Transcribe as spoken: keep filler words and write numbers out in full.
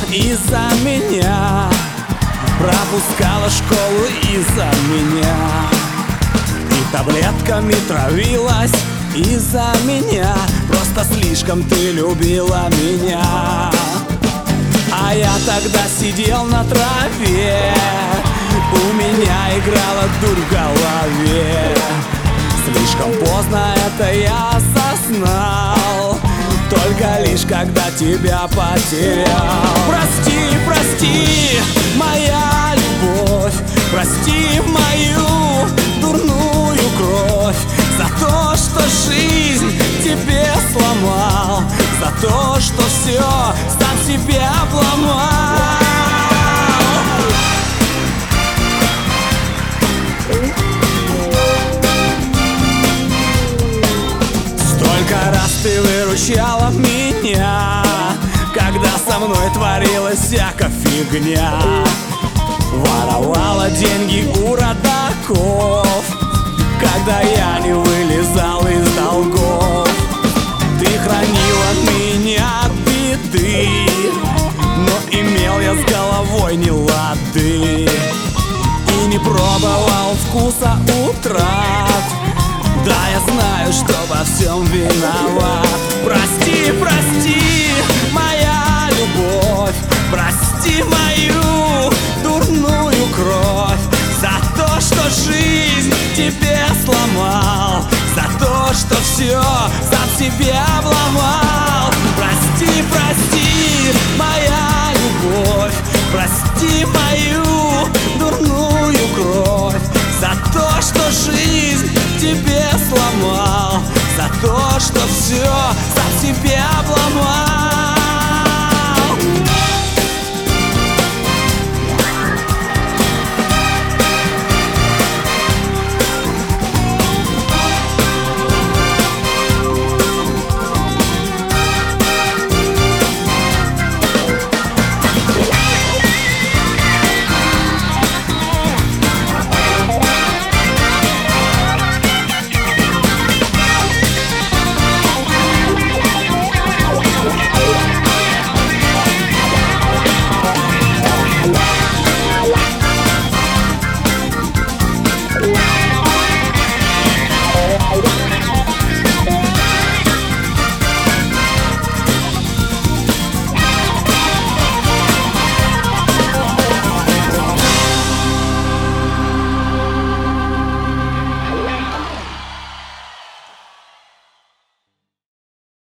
из-за меня, пропускала школу из-за меня, и таблетками травилась из-за меня. Просто слишком ты любила меня. А я тогда сидел на траве, у меня играла дурь в голове. Слишком поздно это я осознал, только лишь когда тебя потерял. Прости, прости, моя любовь, прости мою дурную кровь, за то, что жизнь тебе сломал, за то, что все сам себе обломал. Столько раз ты выручала меня, когда со мной творилась всякая фигня. Воровала деньги у родаков, когда я не вылезал из долгов. Ты хранила меня от беды, но имел я с головой нелады, и не пробовал вкуса утрат. Да, я знаю, что во всем виноват. Прости, прости, моя любовь, прости мою дурную кровь, за то, что жизнь тебе сломал, за то, что все сам себе обломал.